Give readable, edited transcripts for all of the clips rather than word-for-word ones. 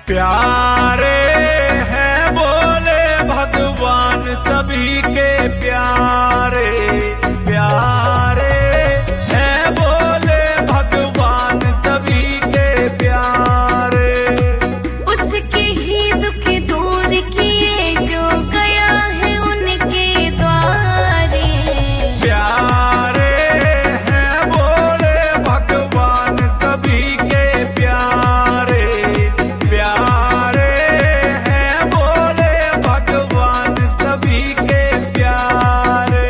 प्यारे हैं बोले भगवान सभी के प्यारे, प्यारे हैं बोले भगवान सभी के प्यारे। उसके ही दुख दूर किए जो गया है उनके द्वारे। प्यारे हैं बोले भगवान सभी के प्यारे, प्यारे हैं बोले भगवान सभी के प्यारे।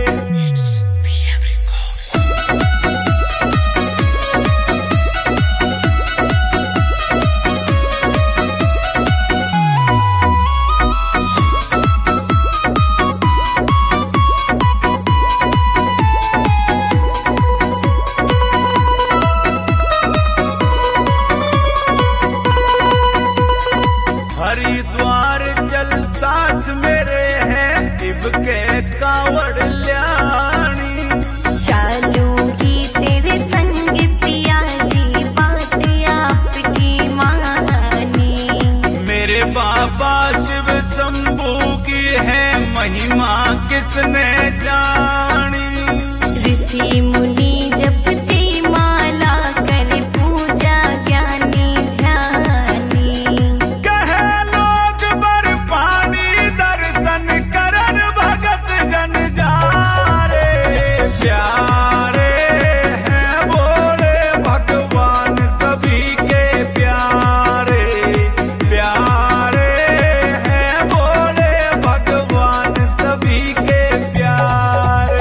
हरिद्वार चल साथ मेरे हैं शिव के कांवड़ ल्याणी। चलूंगी तेरे संग पिया जी बात आपकी मानी। मेरे बाबा शिव शंभू की है महिमा किसने जानी। ऋषि मुनि जपते माला कर पूजा ज्ञानी ध्यानी। कहे लोग बर पानी दर्शन करन भगत जन जारे। प्यारे हैं बोले भगवान सभी के प्यारे, प्यारे हैं बोले भगवान सभी के प्यारे।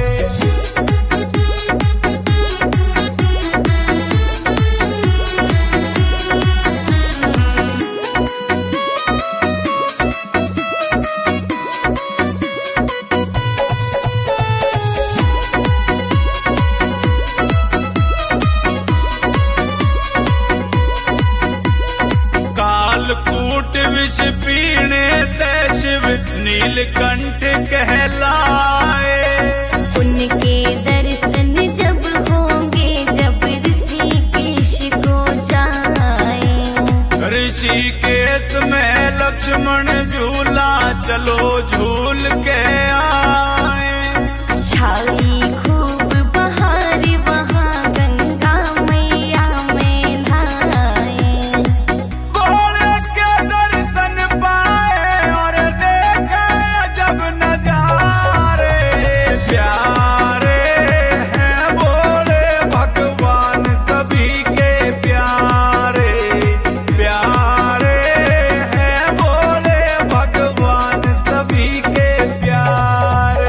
कालकूट विष पीने ते शिव नीलकंठ कहलाए। उनके दर्शन जब होंगे जब ऋषिकेश को जाए। ऋषिकेश में लक्ष्मण झूला चलो झूल के आए। छाई खूब बहार वहाँ गंगा मैया में नहाए। भोले के दर्शन पाए और देखे जब नजारे। प्यारे हैं बोले भगवान सभी के प्यारे, प्यारे हैं बोले भगवान सभी के प्यारे।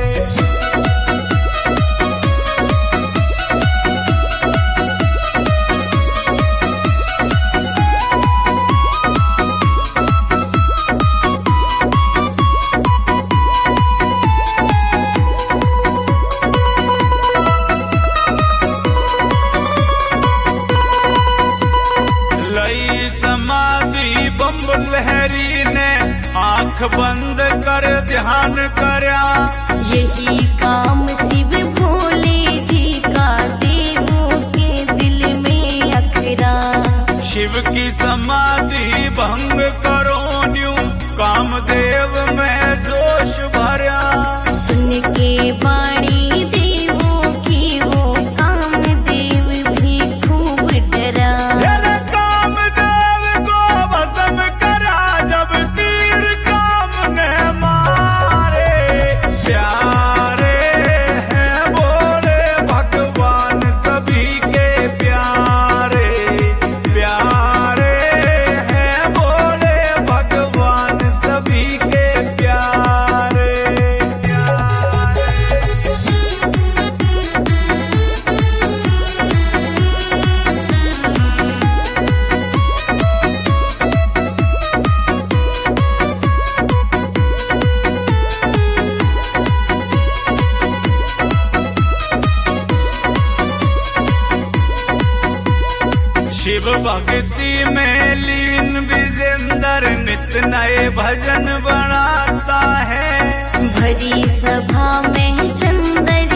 लई समाधि बम्ब लहरी ने आंख बंद कर ध्यान करया। यही काम शिव भोले जी का देवों के दिल में अखरा। शिव की समाधि भंग करो न्यू कामदेव में जोश भरा। सुन के वाणी देवों की वो कामदेव भी खूब डरा। तेरे कामदेव को भस्म करा जब तीर काम ने मारे। प्यारे हैं बोले भगवान सभी के प्यारे, प्यारे हैं बोले भगवान सभी के प्यारे। शिव भक्ति में लीन विजेंद्र नित नए भजन बनाता है। भरी सभा में चंद्र